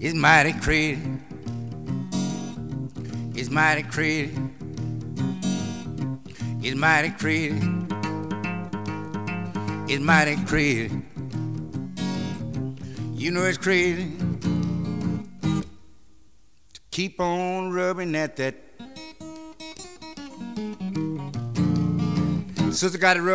It's mighty crazy. It's mighty crazy. It's mighty crazy. It's mighty crazy. You know it's crazy to keep on rubbing at that. Sister got to rub